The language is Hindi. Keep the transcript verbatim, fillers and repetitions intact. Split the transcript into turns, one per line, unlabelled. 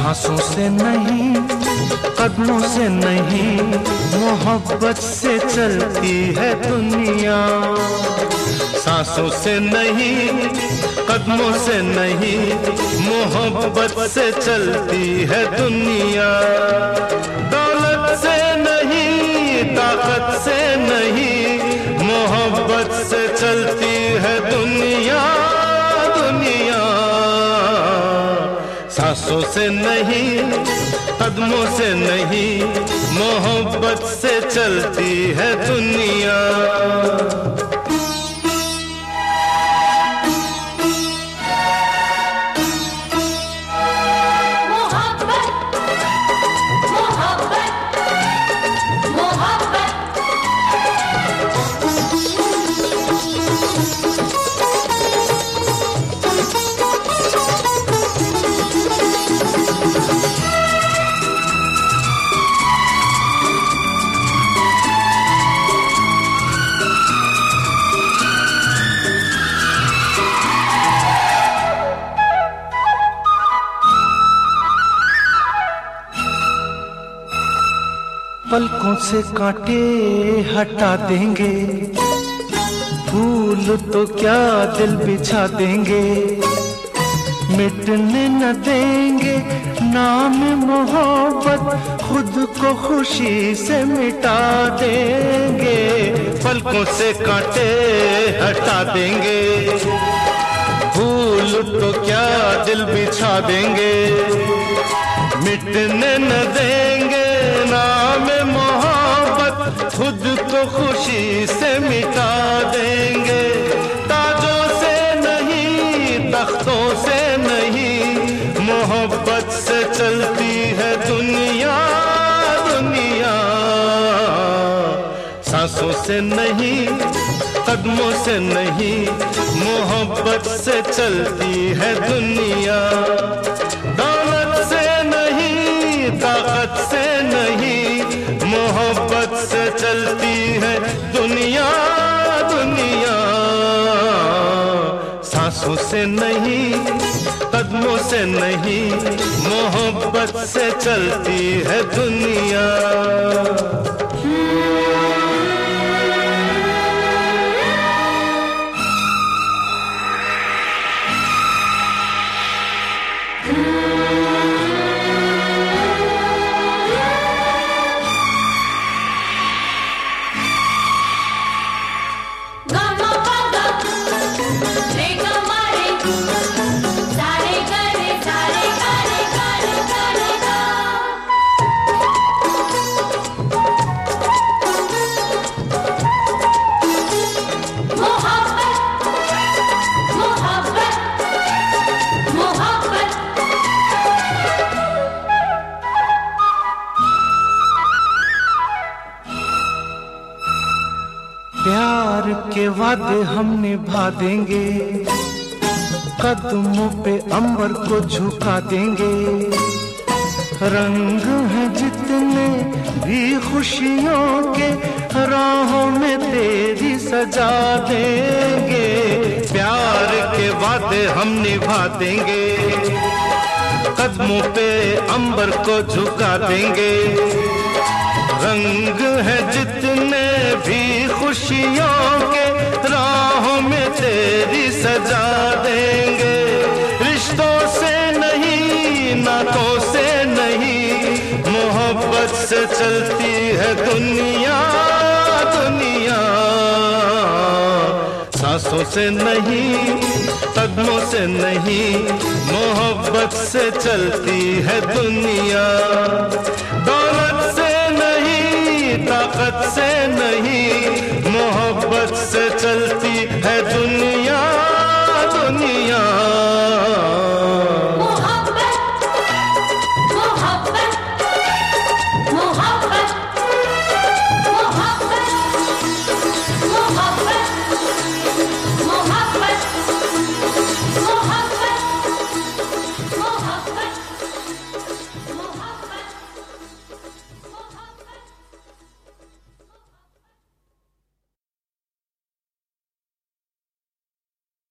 सांसों से नहीं, कदमों से नहीं, मोहब्बत से चलती है दुनिया। सांसों से नहीं, कदमों से नहीं, मोहब्बत से चलती है दुनिया। दौलत से नहीं, ताकत से नहीं, मोहब्बत से चलती है दुनिया, दुनिया। सांसों से नहीं, कदमों से नहीं, मोहब्बत से चलती है दुनिया। पलकों से कांटे हटा देंगे, फूल तो क्या दिल बिछा देंगे। मिटने न देंगे नाम मोहब्बत, खुद को खुशी से मिटा देंगे। पलकों से कांटे हटा देंगे, फूल तो क्या दिल बिछा देंगे। मिटने न देंगे नाम मोहब्बत, खुद को खुशी से मिटा देंगे। ताजों से नहीं, तख्तों से नहीं, मोहब्बत से चलती है दुनिया, दुनिया। सांसों से नहीं, कदमों से नहीं, मोहब्बत से चलती है दुनिया। दौलत से नहीं, ताकत से नहीं, मोहब्बत से चलती है दुनिया, दुनिया। सांसों से नहीं, कदमों से नहीं, मोहब्बत से चलती है दुनिया। प्यार के वादे हम निभा देंगे, कदमों पे अंबर को झुका देंगे। रंग हैं जितने भी खुशियों के, राहों में तेरी सजा देंगे। प्यार के वादे हम निभा देंगे, कदमों पे अंबर को झुका देंगे। रंग है जितने भी खुशियों के, राहों में तेरी सजा देंगे। रिश्तों से नहीं, नातों से नहीं, मोहब्बत से चलती है दुनिया, दुनिया। सांसों से नहीं, कदमों से नहीं, मोहब्बत से चलती है दुनिया। दौलत से नहीं, ताकत से नहीं, मोहब्बत से चलती है दुनिया, दुनिया।